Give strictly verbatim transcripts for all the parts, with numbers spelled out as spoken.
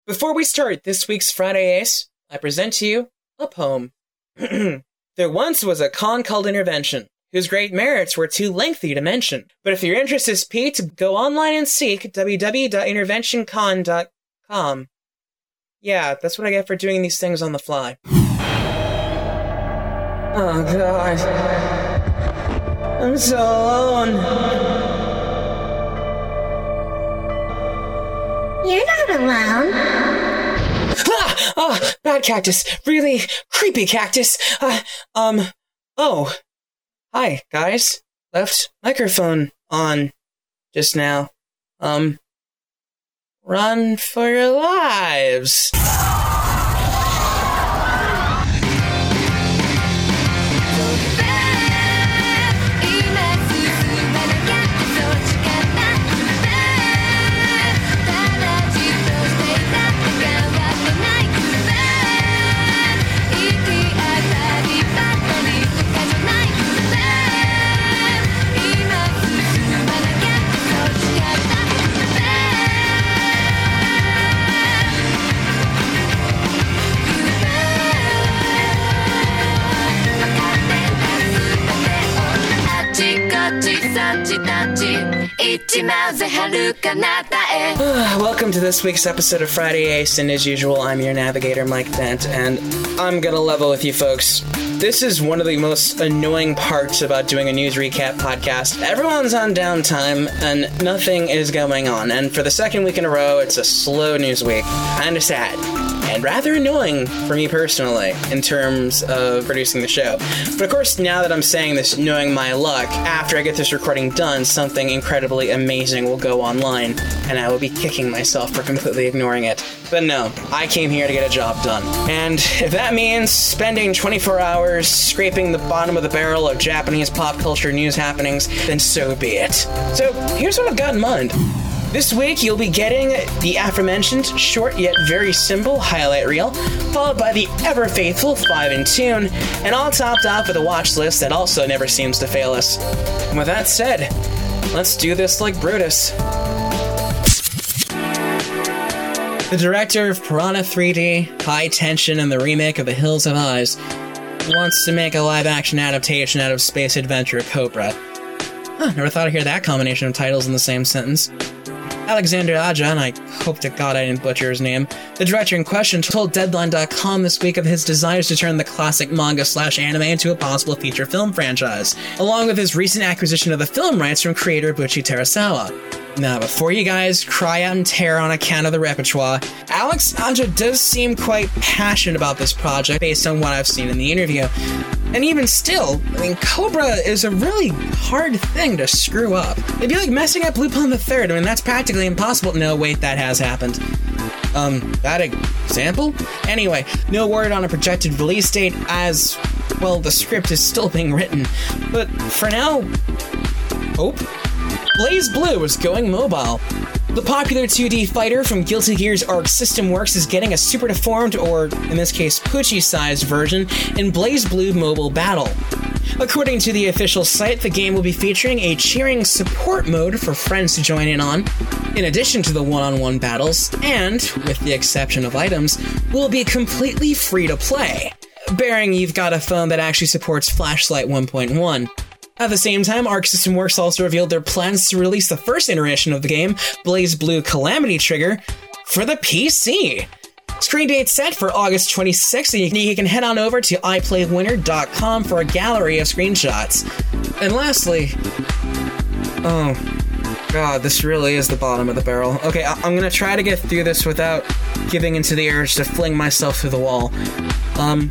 Before we start this week's Friday Ace, I present to you a poem. There once was a con called Intervention, whose great merits were too lengthy to mention. But if your interest is piqued, go online and seek w w w dot intervention con dot com. Yeah, that's what I get for doing these things on the fly. Oh, God. I'm so alone. You're not alone. Ah! Oh, bad cactus. Really creepy cactus. Uh, um, oh. Hi, guys. Left microphone on just now. Um, run for your lives. Welcome to this week's episode of Friday Ace, and as usual, I'm your navigator, Mike Bent, and I'm gonna level with you folks. This is one of the most annoying parts about doing a news recap podcast. Everyone's on downtime, and nothing is going on, and for the second week in a row, it's a slow news week. Kinda sad. And rather annoying for me personally, in terms of producing the show. But of course, now that I'm saying this, knowing my luck, after I get this recording done, something incredibly amazing will go online, and I will be kicking myself for completely ignoring it. But no, I came here to get a job done. And if that means spending twenty-four hours scraping the bottom of the barrel of Japanese pop culture news happenings, then so be it. So here's what I've got in mind. This week, you'll be getting the aforementioned short yet very simple highlight reel, followed by the ever-faithful five in tune, and all topped off with a watch list that also never seems to fail us. And with that said, let's do this like Brutus. The director of Piranha three D, High Tension, and the remake of The Hills Have Eyes wants to make a live-action adaptation out of space adventure Cobra. Huh, never thought I'd hear that combination of titles in the same sentence. Alexander Aja, and I hope to God I didn't butcher his name, the director in question told Deadline dot com this week of his desires to turn the classic manga slash anime into a possible feature film franchise, along with his recent acquisition of the film rights from creator Buchi Terasawa. Now, before you guys cry out in terror on account of the repertoire, Alex Aja does seem quite passionate about this project based on what I've seen in the interview. And even still, I mean, Cobra is a really hard thing to screw up. It'd be like messing up Lupin the Third. I mean, that's practically impossible. No, wait, that has happened. Um, that example? Anyway, no word on a projected release date as, well, the script is still being written. But for now, hope? BlazBlue is going mobile. The popular two D fighter from Guilty Gear's Arc System Works is getting a super deformed, or in this case, Poochie-sized version in BlazBlue Mobile Battle. According to the official site, the game will be featuring a cheering support mode for friends to join in on, in addition to the one-on-one battles, and, with the exception of items, will be completely free to play, bearing you've got a phone that actually supports Flashlight one point one. At the same time, Arc System Works also revealed their plans to release the first iteration of the game, BlazBlue Calamity Trigger, for the P C. Screen date set for August twenty-sixth, and you can head on over to i play winner dot com for a gallery of screenshots. And lastly, oh god, this really is the bottom of the barrel. Okay, I- I'm gonna try to get through this without giving into the urge to fling myself through the wall. Um...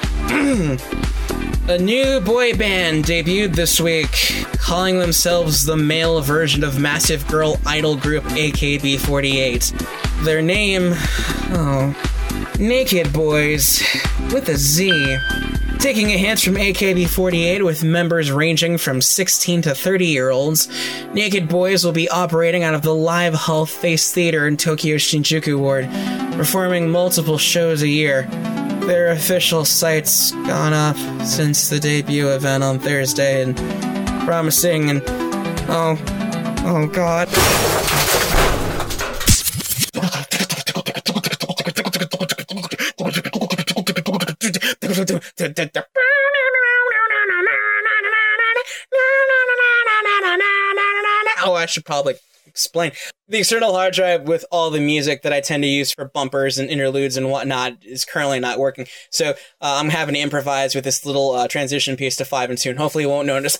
A new boy band debuted this week, calling themselves the male version of massive girl idol group A K B forty-eight. Their name... oh... Naked Boys, with a Z. Taking a hint from A K B forty-eight with members ranging from sixteen to thirty-year-olds, Naked Boys will be operating out of the Live Hall Face Theater in Tokyo Shinjuku Ward, performing multiple shows a year. Their official site's gone up since the debut event on Thursday, and promising, and oh, oh god. Oh, I should probably explain. The external hard drive with all the music that I tend to use for bumpers and interludes and whatnot is currently not working. So uh, I'm having to improvise with this little uh, transition piece to five and two, and hopefully you won't notice.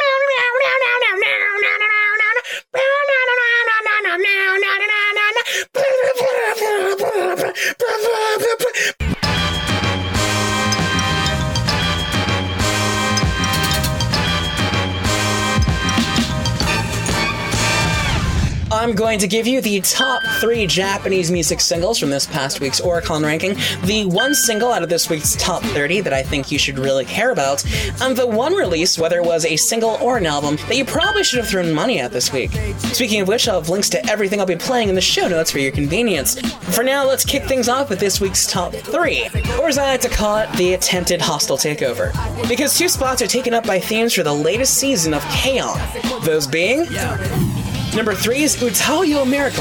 I'm going to give you the top three Japanese music singles from this past week's Oricon ranking, the one single out of this week's top thirty that I think you should really care about, and the one release, whether it was a single or an album, that you probably should have thrown money at this week. Speaking of which, I'll have links to everything I'll be playing in the show notes for your convenience. For now, let's kick things off with this week's top three, or as I like to call it, the attempted hostile takeover. Because two spots are taken up by themes for the latest season of K-On! Those being... Number three is Utaoyo Miracle.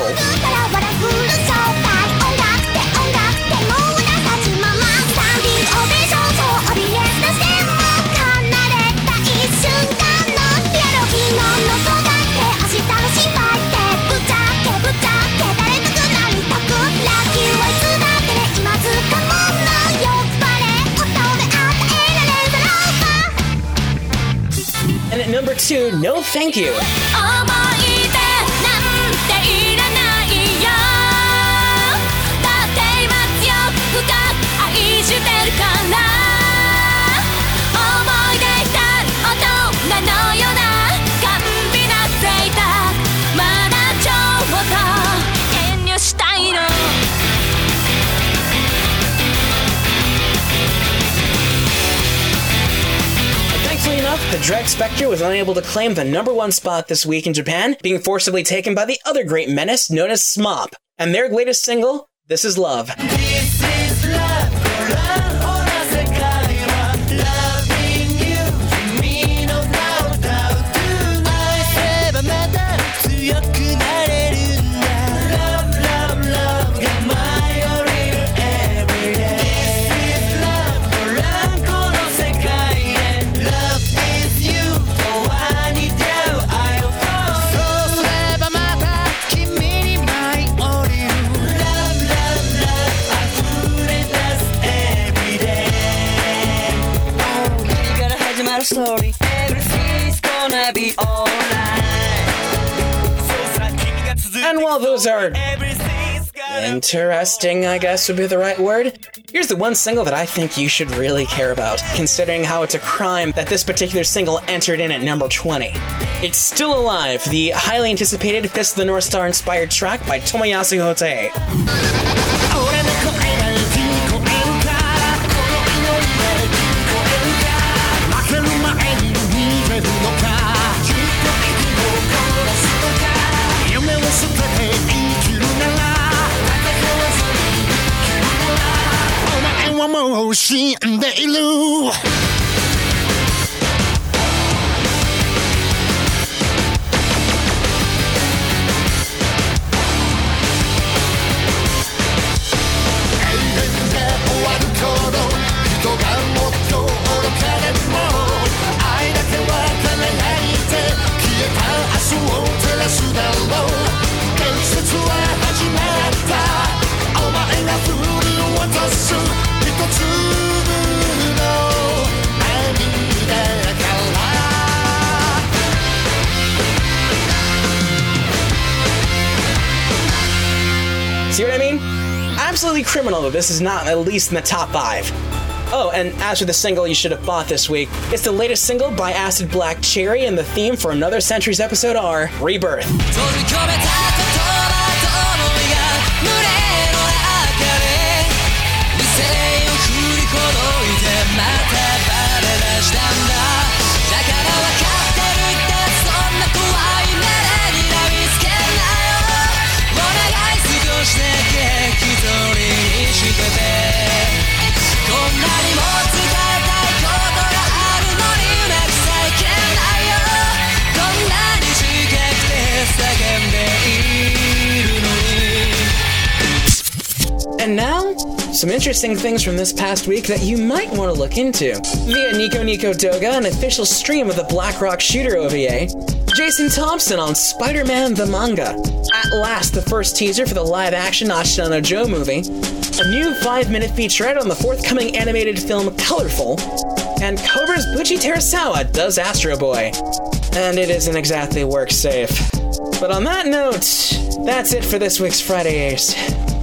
And at number two, No Thank You. The Dread Spectre was unable to claim the number one spot this week in Japan, being forcibly taken by the other great menace known as S M O P, and their latest single, This Is Love. This is love, story. Everything's gonna be alright. And while those are interesting, I guess would be the right word, here's the one single that I think you should really care about, considering how it's a crime that this particular single entered in at number twenty. It's Still Alive, the highly anticipated Fist of the North Star inspired track by Tomoyasu Hotei. See what I mean? Absolutely criminal that this is not at least in the top five. Oh, and as for the single you should have bought this week, it's the latest single by Acid Black Cherry, and the theme for Another Century's episode are Rebirth. And now, Some interesting things from this past week that you might want to look into. Via Nico Nico Doga, an official stream of the Blackrock Shooter O V A. Jason Thompson on Spider-Man the Manga. At last, the first teaser for the live-action Ashita no Joe movie. A new five-minute featurette on the forthcoming animated film Colorful. And Cobra's Buchi Terasawa does Astro Boy. And it isn't exactly work safe. But on that note, that's it for this week's Friday Ace.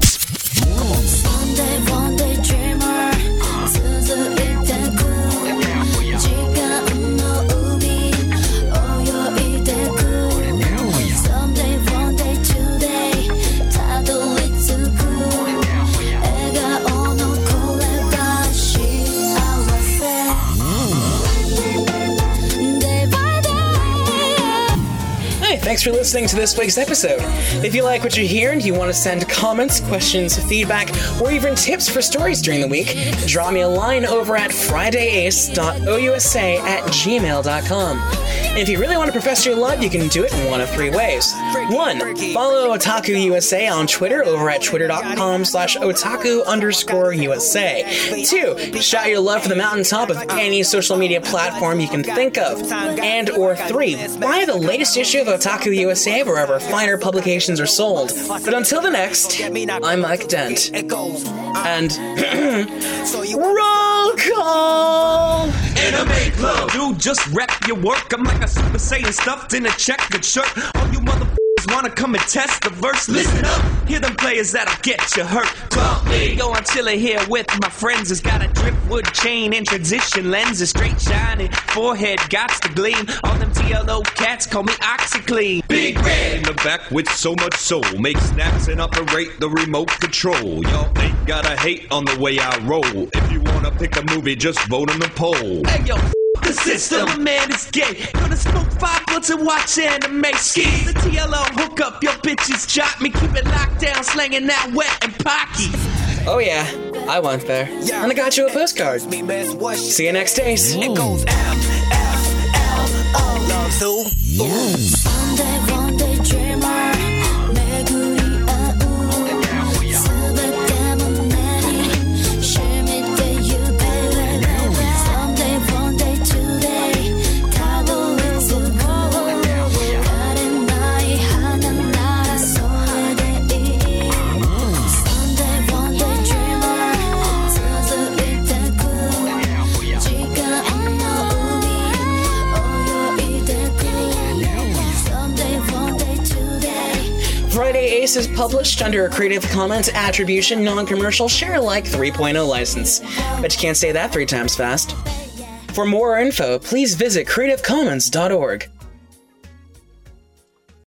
Thanks for listening to this week's episode. If you like what you hear and you want to send comments, questions, feedback, or even tips for stories during the week, drop me a line over at fridayace dot ousa at gmail dot com. And if you really want to profess your love, you can do it in one of three ways. One, follow Otaku U S A on Twitter over at twitter.com slash otaku underscore USA. Two, shout your love for the mountaintop of any social media platform you can think of. And or three, buy the latest issue of Otaku U S A wherever finer publications are sold. But until the next, I'm Mike Dent. And roll call! Anime Club, dude, just rep your work. I'm like a Super Saiyan stuffed in a checkered shirt. All you motherfuckers wanna come and test the verse? Listen up, hear them players that'll get you hurt. Bump me. Yo, I'm chillin' here with my friends. It's got a driftwood chain and transition lenses, straight shining, forehead gots to gleam. All them T L O cats call me OxyClean. Big Red in the back with so much soul, make snaps and operate the remote control. Y'all ain't gotta hate on the way I roll. If you wanna pick a movie, just vote on the poll. Hey yo, the system, a man is gay. Gonna smoke five blunts and watch anime. Ski the T L O, hook up your bitches, chop me, keep it locked down, slanging that wet and pocky. Oh yeah, I went there. And I got you a postcard. See you next days. It goes F, F, L, O, love to. Someday, one day, dreamer. Meguri au. Sube demon many. Share me that you baby. Someday, one day, today. Tabo is a go. Karen nai hana nara so hade. Someday, one day, dreamer. Suzu itaku. Jiga no umi. Oyo itaku. Someday, one day, today. Friday Ace is published under a Creative Commons Attribution Non-Commercial Share-alike three point oh license. Bet you can't say that three times fast. For more info, please visit creative commons dot org.